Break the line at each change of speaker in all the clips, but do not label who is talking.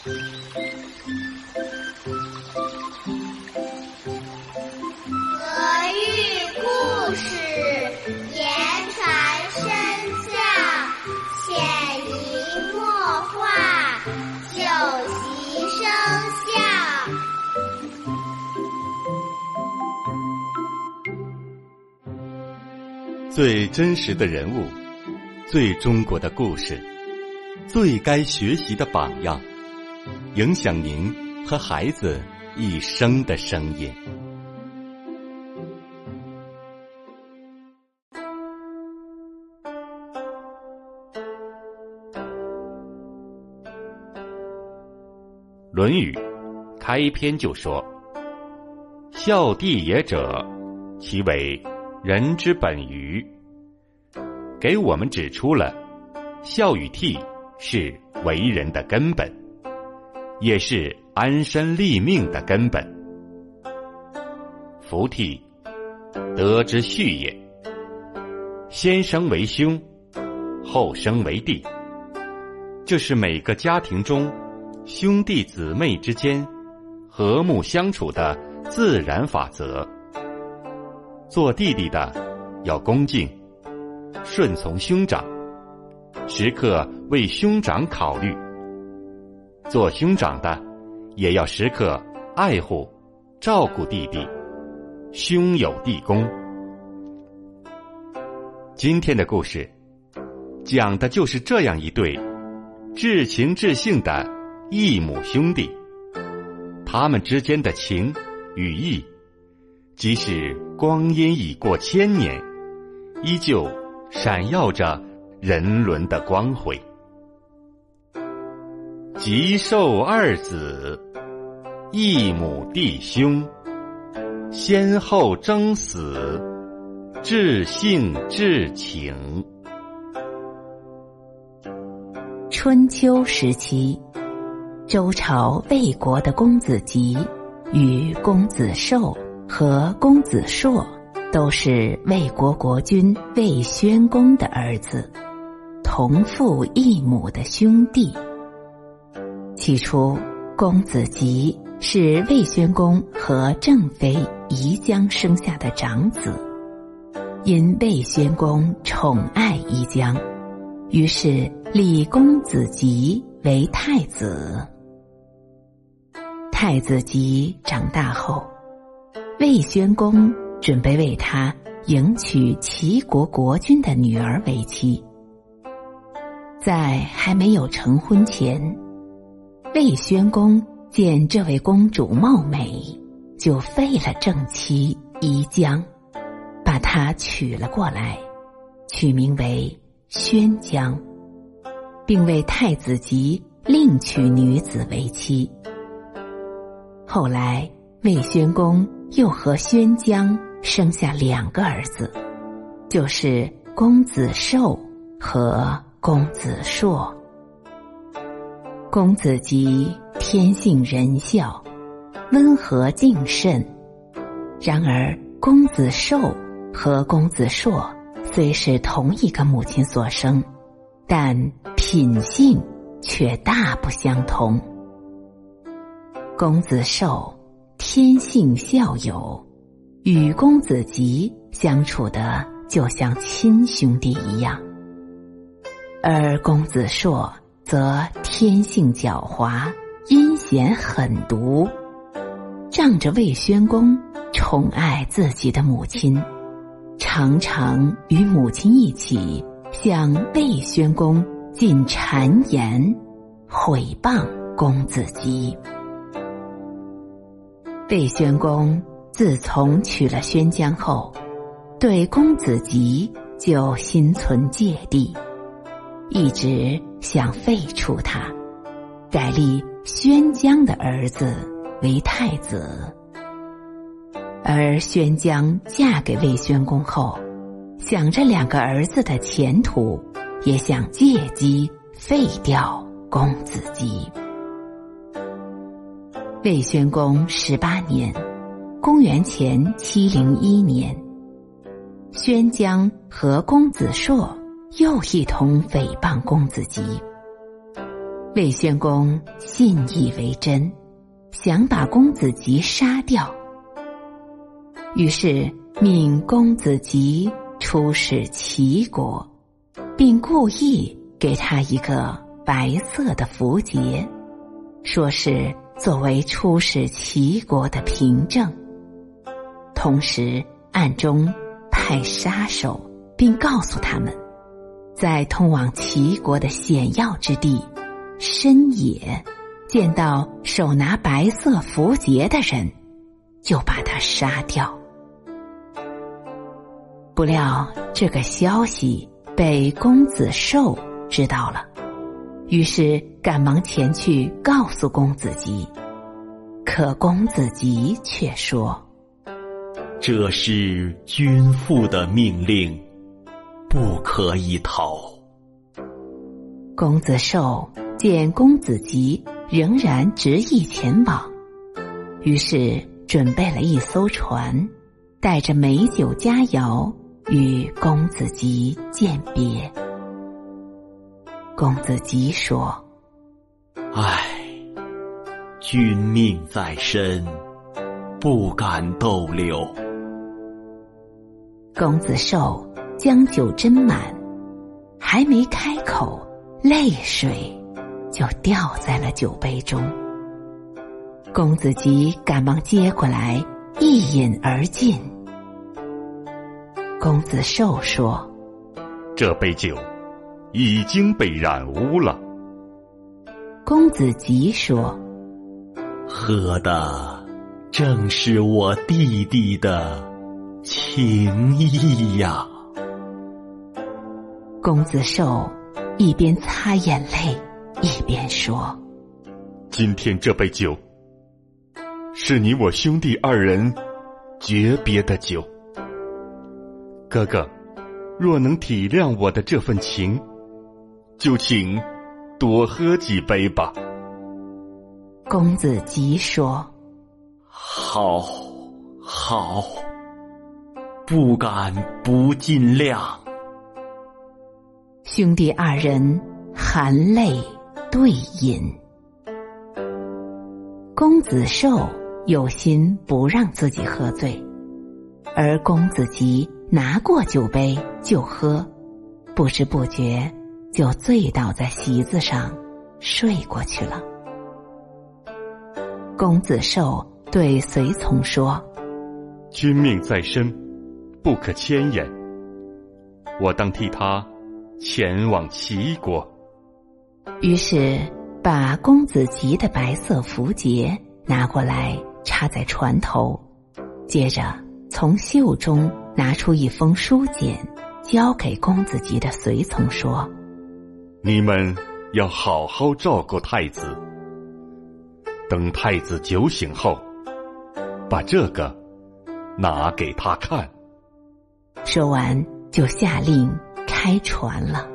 俄语故事言传身教，潜移默化，久习生效。
最真实的人物，最中国的故事，最该学习的榜样，影响您和孩子一生的声音。论语开篇就说：孝弟也者，其为人之本于。给我们指出了孝与悌是为人的根本，也是安身立命的根本。夫悌，德之序也。先生为兄，后生为弟，这是每个家庭中兄弟姊妹之间和睦相处的自然法则。做弟弟的要恭敬顺从兄长，时刻为兄长考虑；做兄长的也要时刻爱护照顾弟弟，兄友弟恭。今天的故事讲的就是这样一对至情至性的异母兄弟，他们之间的情与义，即使光阴已过千年，依旧闪耀着人伦的光辉。吉寿二子，异母弟兄，先后争死，至性至情。
春秋时期，周朝魏国的公子吉与公子寿和公子硕都是魏国国君魏宣公的儿子，同父异母的兄弟。起初，公子吉是魏宣公和郑妃宜姜生下的长子，因魏宣公宠爱宜姜，于是立公子吉为太子。太子吉长大后，魏宣公准备为他迎娶齐国国君的女儿为妻。在还没有成婚前，魏宣公见这位公主貌美，就废了正妻宜姜，把她娶了过来，取名为宣姜，并为太子吉另娶女子为妻。后来魏宣公又和宣姜生下2个儿子，就是公子寿和公子硕。公子吉天性仁孝，温和敬慎，然而公子寿和公子硕虽是同一个母亲所生，但品性却大不相同。公子寿天性孝友，与公子吉相处的就像亲兄弟一样，而公子硕则天性狡猾，阴险狠毒，仗着魏宣公宠爱自己的母亲，常常与母亲一起向魏宣公进谗言，毁谤公子吉。魏宣公自从娶了宣姜后，对公子吉就心存芥蒂，一直想废除他，改立宣姜的儿子为太子。而宣姜嫁给魏宣公后，想着2个儿子的前途，也想借机废掉公子吉。魏宣公18年，公元前701年，宣姜和公子硕又一同诽谤公子吉。 魏宣公信以为真，想把公子吉杀掉，于是命公子吉出使齐国，并故意给他一个白色的符节，说是作为出使齐国的凭证，同时暗中派杀手，并告诉他们，在通往齐国的险要之地深野见到手拿白色符节的人，就把他杀掉。不料这个消息被公子寿知道了，于是赶忙前去告诉公子吉。可公子吉却说，
这是君父的命令，不可以逃。
公子寿见公子吉仍然执意前往，于是准备了一艘船，带着美酒佳肴与公子吉饯别。公子吉说，
唉，君命在身，不敢逗留。
公子寿将酒斟满，还没开口，泪水就掉在了酒杯中。公子吉赶忙接过来，一饮而尽。公子寿说，
这杯酒已经被染污了。
公子吉说，
喝的正是我弟弟的情谊呀。
公子寿一边擦眼泪，一边说，
今天这杯酒是你我兄弟二人诀别的酒，哥哥若能体谅我的这份情，就请多喝几杯吧。
公子吉说，
好，好，不敢不尽量。
兄弟二人含泪对饮。公子寿有心不让自己喝醉，而公子吉拿过酒杯就喝，不知不觉就醉倒在席子上睡过去了。公子寿对随从说，
君命在身，不可迁延，我当替他前往齐国。
于是把公子吉的白色符节拿过来插在船头，接着从袖中拿出一封书简，交给公子吉的随从说，
你们要好好照顾太子，等太子酒醒后，把这个拿给他看。
说完就下令开船了。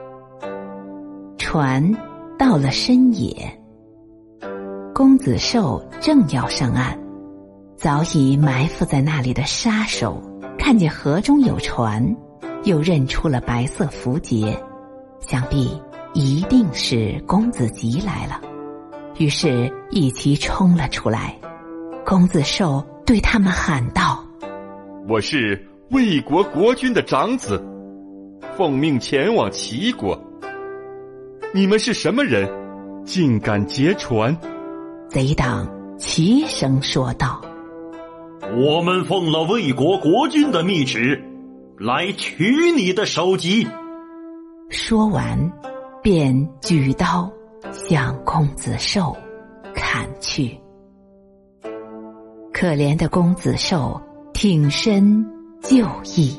船到了深野，公子寿正要上岸，早已埋伏在那里的杀手看见河中有船，又认出了白色符节，想必一定是公子吉来了，于是一齐冲了出来。公子寿对他们喊道，
我是魏国国君的长子，奉命前往齐国，你们是什么人，竟敢劫船？
贼党齐声说道，
我们奉了魏国国君的密旨，来取你的首级。
说完便举刀向公子寿砍去。可怜的公子寿挺身就义。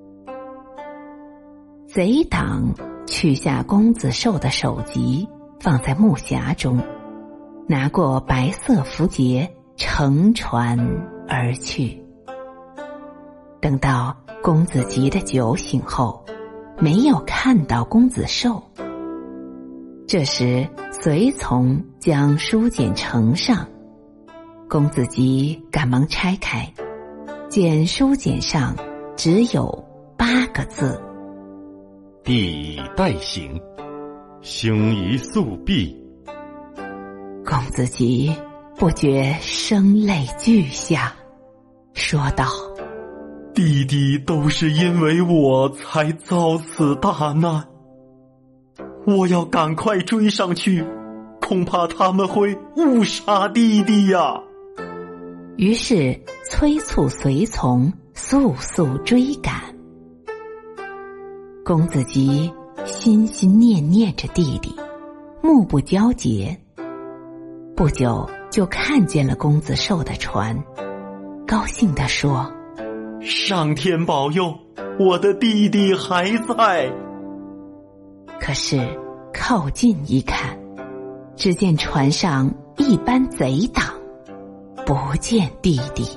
贼党取下公子寿的首级，放在木匣中，拿过白色符节，乘船而去。等到公子吉的酒醒后，没有看到公子寿。这时随从将书简呈上，公子吉赶忙拆开，见书简上只有8个字：
弟已待醒，兄宜速避，
子吉不觉声泪俱下，说道：
弟弟都是因为我才遭此大难，我要赶快追上去，恐怕他们会误杀弟弟呀。
于是催促随从速速追赶。公子吉心心念念着弟弟，目不交接。不久就看见了公子寿的船，高兴地说：
上天保佑，我的弟弟还在。
可是靠近一看，只见船上一班贼党，不见弟弟。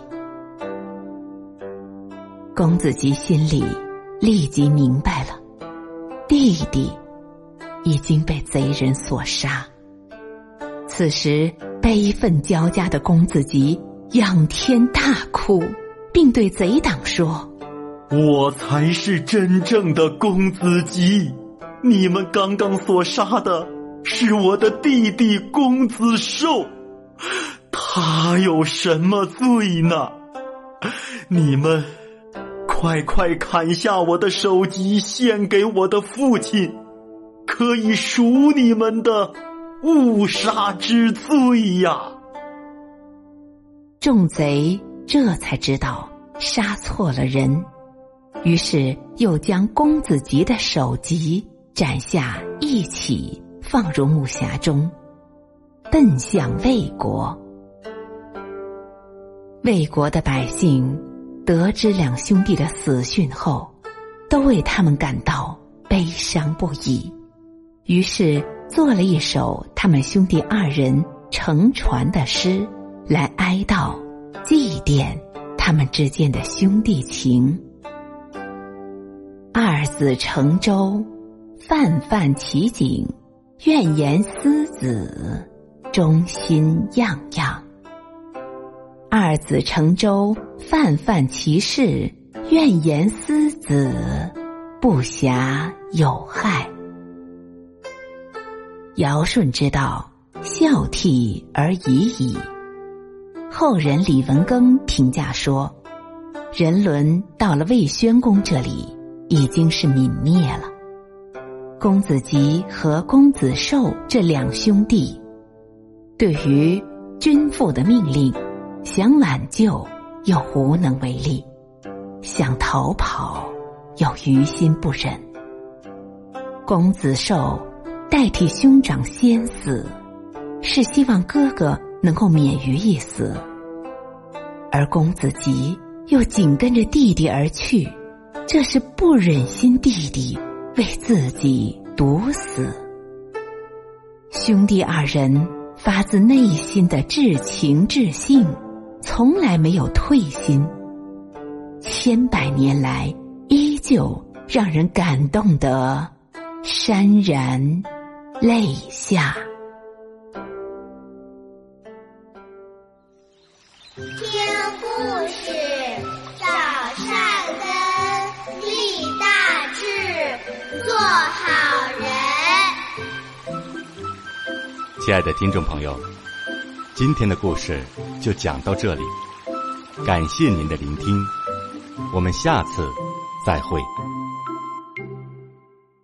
公子吉心里立即明白了，弟弟已经被贼人所杀。此时悲愤交加的公子吉仰天大哭，并对贼党说：
我才是真正的公子吉，你们刚刚所杀的是我的弟弟公子寿，他有什么罪呢？你们快快砍下我的首级，献给我的父亲，可以赎你们的误杀之罪呀！
众贼这才知道杀错了人，于是又将公子吉的首级斩下一起放入木匣中，奔向魏国。魏国的百姓得知两兄弟的死讯后，都为他们感到悲伤不已，于是做了一首他们兄弟二人乘船的诗，来哀悼祭奠他们之间的兄弟情。二子乘舟，泛泛其景，愿言思子，忠心样样。二子乘舟，泛泛其事，愿言思子，不暇有害。尧舜之道，孝悌而已矣。后人李文庚评价说，人伦到了魏宣公这里已经是泯灭了。公子吉和公子寿这两兄弟，对于君父的命令想挽救又无能为力，想逃跑又于心不忍。公子寿代替兄长先死，是希望哥哥能够免于一死，而公子吉又紧跟着弟弟而去，这是不忍心弟弟为自己独死。兄弟二人发自内心的至情至性，从来没有退心，千百年来依旧让人感动得潸然泪下。
听故事，找善根，立大志，做好人。
亲爱的听众朋友，今天的故事就讲到这里，感谢您的聆听，我们下次再会。